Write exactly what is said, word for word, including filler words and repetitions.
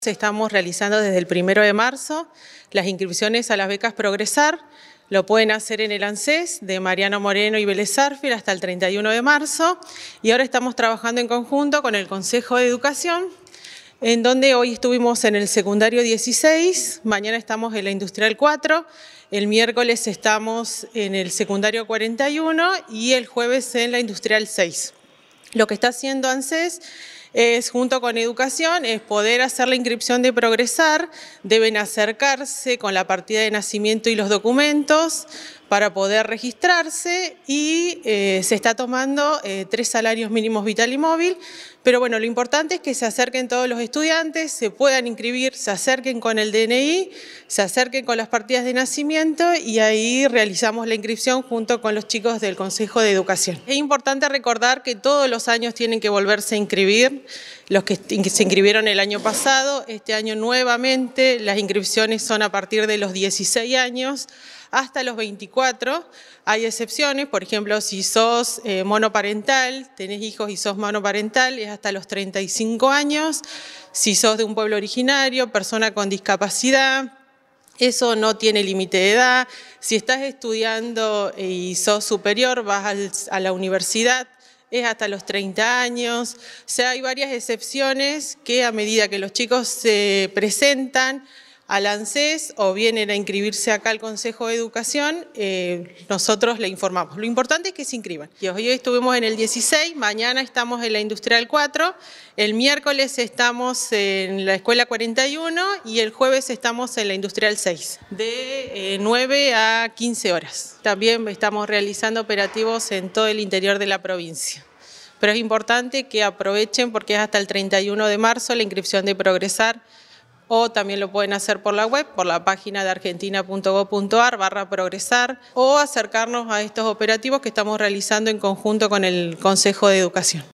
Estamos realizando desde el primero de marzo las inscripciones a las becas Progresar. Lo pueden hacer en el ANSES de Mariano Moreno y Vélez Sarsfield hasta el treinta y uno de marzo. Y ahora estamos trabajando en conjunto con el Consejo de Educación, en donde hoy estuvimos en el secundario dieciséis, mañana estamos en la industrial cuatro, el miércoles estamos en el secundario cuarenta y uno y el jueves en la industrial seis. Lo que está haciendo ANSES es, junto con Educación, es poder hacer la inscripción de Progresar. Deben acercarse con la partida de nacimiento y los documentos para poder registrarse y eh, se está tomando eh, tres salarios mínimos vital y móvil. Pero bueno, lo importante es que se acerquen todos los estudiantes, se puedan inscribir, se acerquen con el D N I, se acerquen con las partidas de nacimiento y ahí realizamos la inscripción junto con los chicos del Consejo de Educación. Es importante recordar que todos los años tienen que volverse a inscribir. Los que se inscribieron el año pasado, este año nuevamente las inscripciones son a partir de los dieciséis años hasta los veinticuatro. Hay excepciones, por ejemplo, si sos eh, monoparental, tenés hijos y sos monoparental, es hasta los treinta y cinco años. Si sos de un pueblo originario, persona con discapacidad, eso no tiene límite de edad. Si estás estudiando y sos superior, vas al, a la universidad, es hasta los treinta años. O sea, hay varias excepciones que a medida que los chicos se presentan al ANSES o vienen a inscribirse acá al Consejo de Educación, eh, nosotros le informamos. Lo importante es que se inscriban. Y hoy estuvimos en el dieciséis, mañana estamos en la Industrial cuatro, el miércoles estamos en la Escuela cuarenta y uno y el jueves estamos en la Industrial seis, de eh, nueve a quince horas. También estamos realizando operativos en todo el interior de la provincia. Pero es importante que aprovechen porque es hasta el treinta y uno de marzo la inscripción de Progresar, o también lo pueden hacer por la web, por la página de argentina punto gob punto ar barra progresar, o acercarnos a estos operativos que estamos realizando en conjunto con el Consejo de Educación.